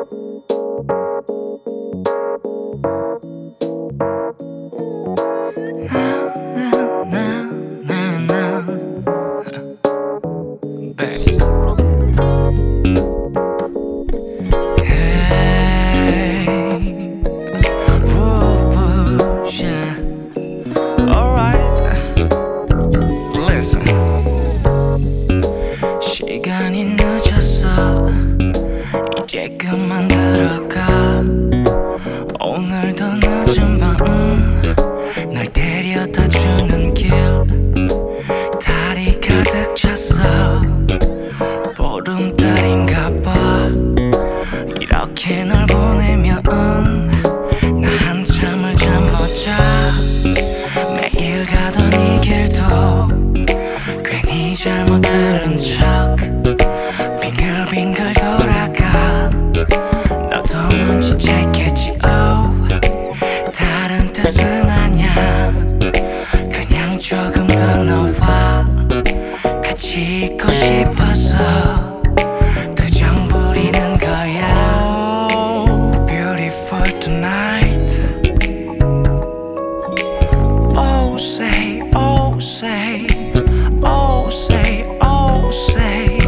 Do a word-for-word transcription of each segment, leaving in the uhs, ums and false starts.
시간이 늦었어. 이제 그만 들어가. 오늘도 늦은 밤 날 데려다 주는 길 달이 가득 찼어. 보름달인가 봐. 이렇게 널 보내면 나 한참을 잠 못 자. 매일 가던 이 길도 괜히 잘못 들은 척 빙글빙글 돌아가. 너도 눈치챘겠지. oh. 다른 뜻은 아냐. 그냥 조금 더 너와 같이 있고 싶어서 투정 부리는 거야. oh, beautiful tonight. oh say oh say oh say oh say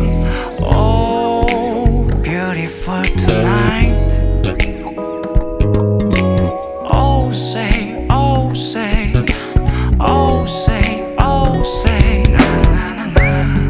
oh, beautiful tonight. oh say oh say oh say oh say na na na na.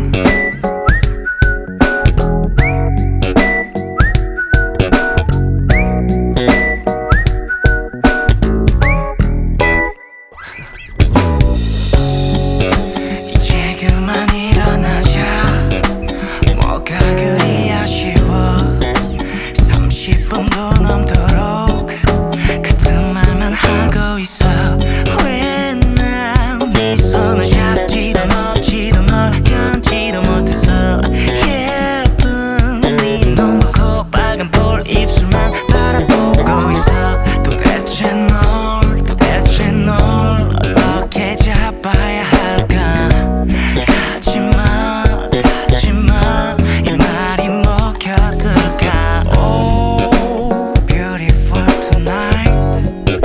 이제 그만 일어나자. 뭐가 그리 아쉬워. 삼십 분도 넘도록 같은 말만 하고 있어. 왜 난 네 손을 잡지도 놓지도 널 견지도 못했어. 예쁜 네 눈부고 빨간 볼 입술만 바라보고 있어. 도대체 널 도대체 널 어떻게 잡아야 할까. 가지마 가지마 이 말이 먹혀들까. oh, beautiful tonight.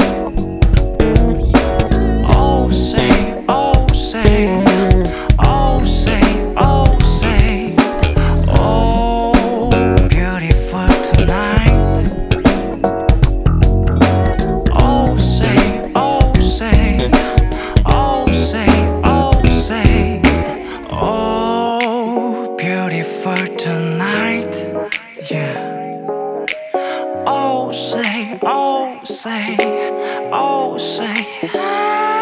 oh say oh say oh say oh say oh, beautiful tonight. oh say oh say oh say oh say oh, beautiful tonight. yeah. oh say oh say oh say